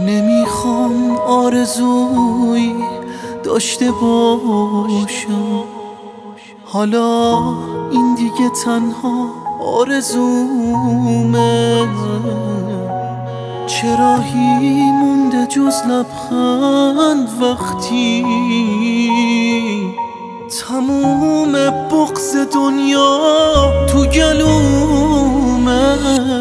نمیخوام آرزویی داشته باشم، حالا این دیگه تنها آرزومه. چه راهی مونده جز لبخند وقتی تموم بغض دنیا تو گلومه؟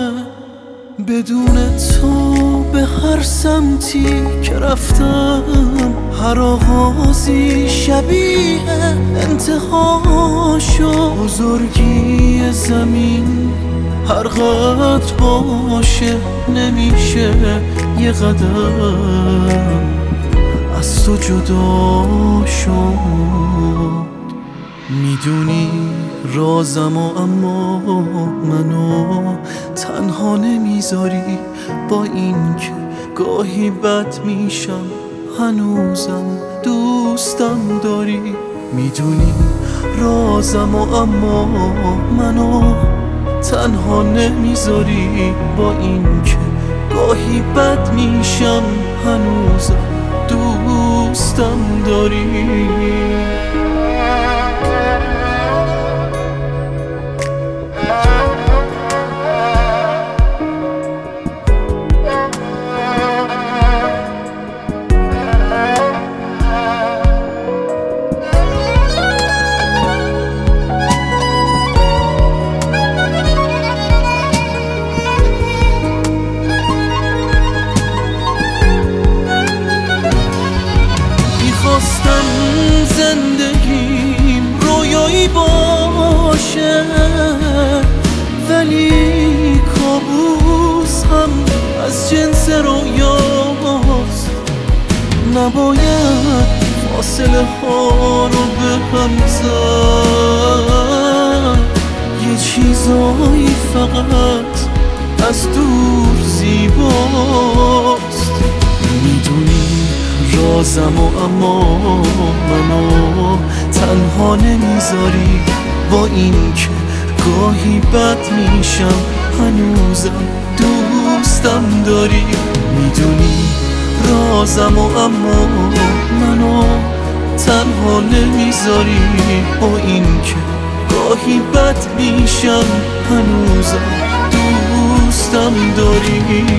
بدون تو به هر سمتی که رفتم هر آغازی شبیه انتها شد. بزرگی زمین هر قدر باشه نمیشه یه قدم از تو جدا شد. میدونی رازم اما منو تنها نمیذاری، با این که گاهی بد میشم هنوزم دوستم داری. میدونی رازم اما منو تنها نمیذاری، با این که گاهی بد میشم هنوزم دوستم داری. خواستم زندگیم رویایی باشه، ولی کابوس هم از جنس رویاست. نباید فاصله ها رو به هم زد، یه چیزایی فقط از دور زیباست. میدونی رازم اما منو تنها نمیذاری، با این که گاهی بد میشم هنوزم دوستم داری. میدونی رازم اما منو تنها نمیذاری، با این که گاهی بد میشم هنوزم دوستم داری.